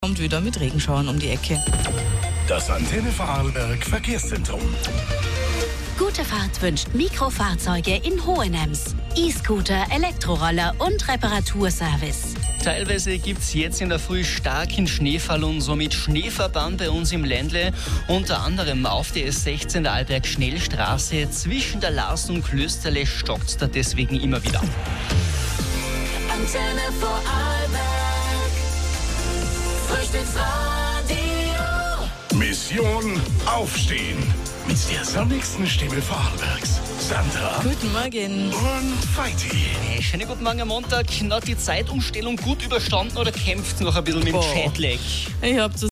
Kommt wieder mit Regenschauern um die Ecke. Das Antenne Vorarlberg Verkehrszentrum. Gute Fahrt wünscht Mikrofahrzeuge in Hohenems. E-Scooter, Elektroroller und Reparaturservice. Teilweise gibt es jetzt in der Früh starken Schneefall und somit Schneeverband bei uns im Ländle. Unter anderem auf der S16 der Arlberg-Schnellstraße. Zwischen der Lars und Klösterle stockt es da deswegen immer wieder. Antenne Vorarlberg. Frühstücksradio. Mission Aufstehen. Mit der sonnigsten Stimme Vorarlbergs. Sandra Guten Morgen. und Feiti. Hey, schönen guten Morgen am Montag. Na, die Zeitumstellung gut überstanden oder kämpft noch ein bisschen mit dem Boah. Jetlag? Ich habe